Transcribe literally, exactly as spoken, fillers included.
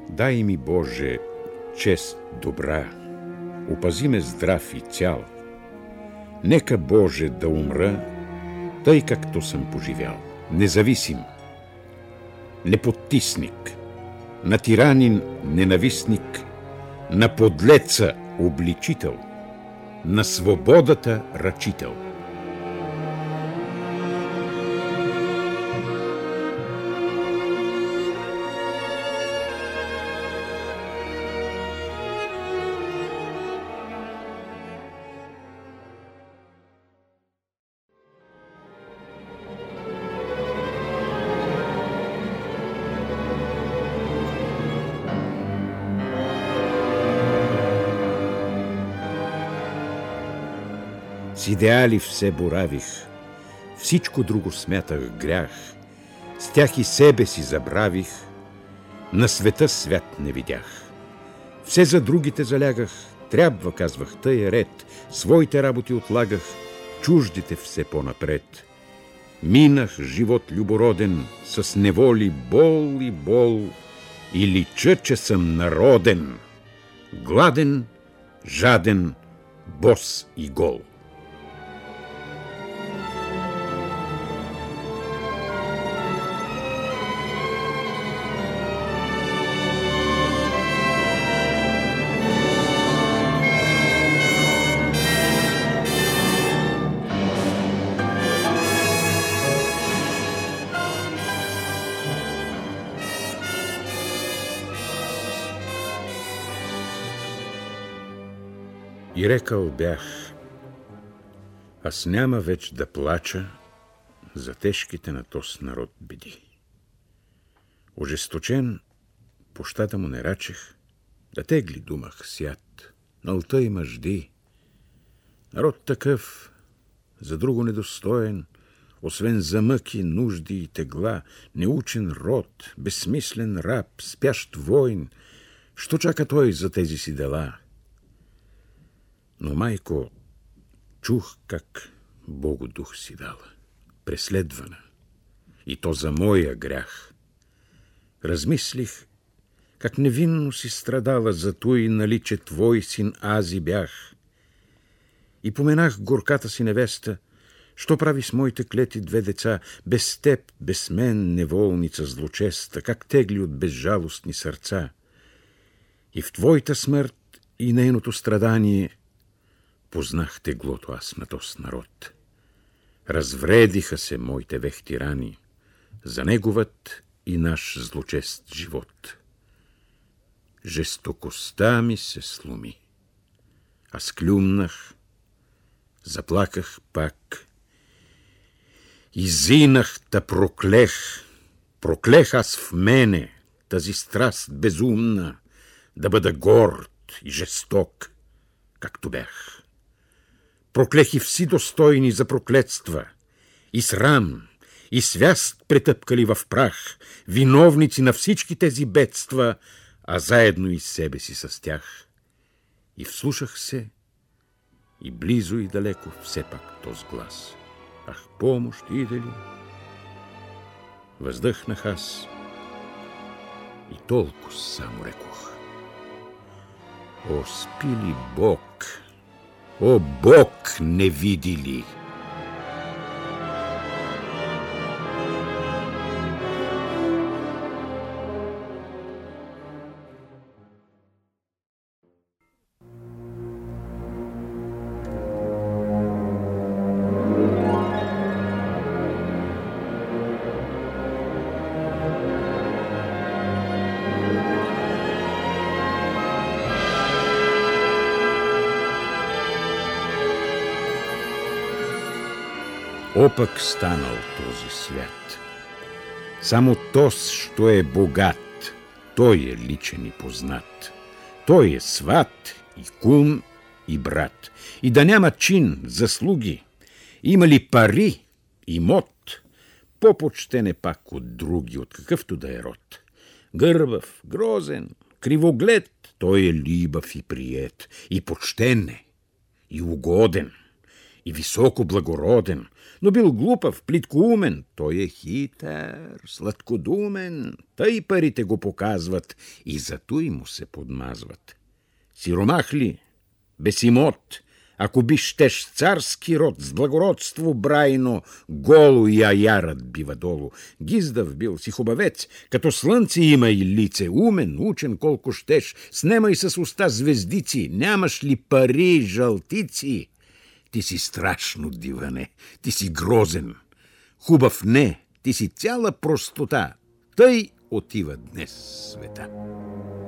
Дай ми, Боже, чест добра, опази ме здрав и цял. Нека, Боже, да умра, тъй както съм поживял. Независим, неподтисник, на тиранин ненавистник, на подлеца обличител, на свободата ръчител. С идеали все боравих, всичко друго смятах грях, с тях и себе си забравих, на света свят не видях. Все за другите залягах, трябва, казвах, тъй е ред, своите работи отлагах, чуждите все по-напред. Минах живот любороден, с неволи бол и бол, и лича, че съм народен, гладен, жаден, бос и гол. И рекал бях, аз няма вече да плача за тежките на този народ беди. Ожесточен, пощата му не рачех, да тегли думах свят, налта и мъжди. Народ такъв, за друго недостоен, освен за мъки, нужди и тегла, неучен род, безсмислен раб, спящ войн, що чака той за тези си дела? Но, майко, чух как Богу дух си дала, преследвана, и то за моя грях. Размислих, как невинно си страдала, за той, нали, че твой син Ази бях. И поменах горката си невеста, що прави с моите клети две деца, без теб, без мен, неволница злочеста, как тегли от безжалостни сърца. И в твоята смърт и нейното страдание познах теглото аз на този народ. Развредиха се моите вехти рани за неговът и наш злочест живот. Жестокостта ми се сломи. Аз клюмнах, заплаках пак. Изинах, та проклех, проклех аз в мене тази страст безумна, да бъда горд и жесток, както бях. Проклех и вси достойни за проклетства, и срам, и свяст претъпкали в прах, виновници на всички тези бедства, а заедно и себе си с тях. И вслушах се, и близо и далеко все пак този глас. Ах, помощ иде ли? Въздъхнах аз и толкова само рекох. О, спи ли Бог? О, Бог, не види ли? Опък станал този свят. Само тос, що е богат, той е личен и познат. Той е сват и кум и брат. И да няма чин, заслуги, има ли пари, имот, по-почтен е пак от други, от какъвто да е род. Гърбав, грозен, кривоглед, той е либав и приет, и почтен е, и угоден, и високо благороден, но бил глупав, плиткоумен. Той е хитър, сладкодумен, тъй парите го показват и зато и му се подмазват. Сиромах ли, без имот, ако би щеш царски род, с благородство брайно, голо и аярът бива долу. Гиздав бил си хубавец, като слънце има и лице, умен, учен колко щеш, снемай с уста звездици, нямаш ли пари жълтици? Ти си страшно диване, ти си грозен, хубав не, ти си цяла простота, тъй отива днес света.